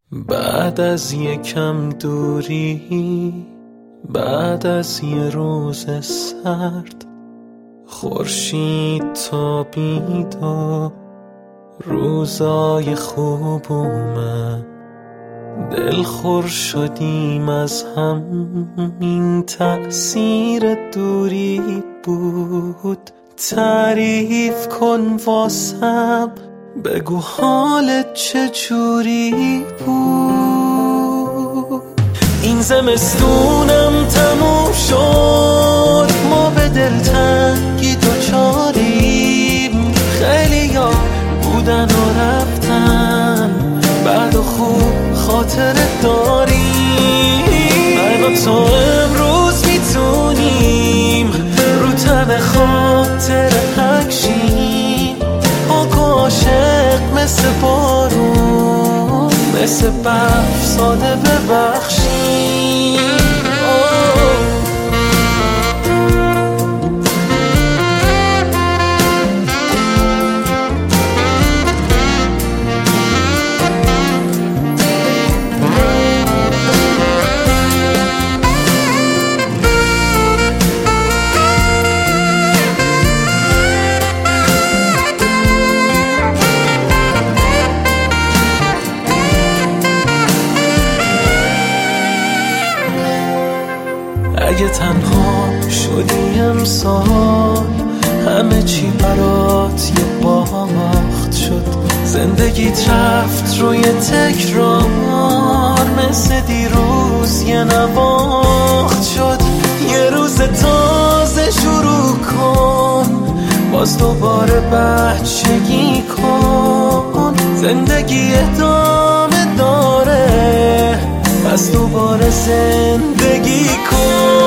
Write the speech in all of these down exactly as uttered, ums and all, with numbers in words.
بعد از یکم دوری، بعد از یه روز سرد، خورشید تابید و روزای خوب اومد. دلخور شدیم از هم، این تأثیر دوری بود. تعریف کن واسم، بگو حالت چجوری بود. این زمستونم تموم شد، ما به دلتنگی دوچاریم. خیلی ها بودن و رفتن، بعد و خوب خاطرت داریم. من و تو امروز میتونیم رو تن خاطر حکشیم. پاک و عاشق مثل بارون، مثل برف ساده ببخشیم. اگه تنها شدی امسال، همه چی برات یه باخت شد. زندگیت رفت روی تکرار، مثل دیروز یه نواخت شد. یه روز تازه شروع کن، باز دوباره بچگی کن. زندگی ادامه داره، پس دوباره زندگی کن.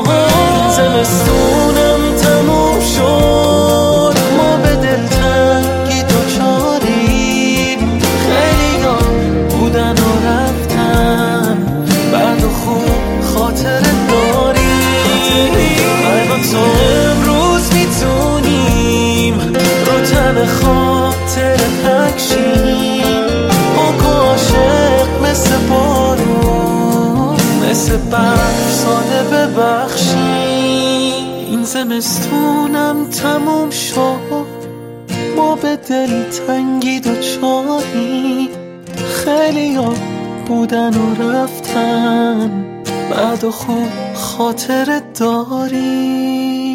زمستونم تموم شد، ما به دلتنگی دوچاریم. خیلی ها بودن و رفتن، بعد و خوب خاطرت داریم. من و تو امروز میتونیم رو تن خاطر حکشیم. پاک و عاشق مثل بارون، مثل برف ساده ببخشیم. این زمستونم تموم شد، ما به دلتنگی دوچاریم. خیلی ها بودن و رفتن، بعد و خوب خاطرت داریم.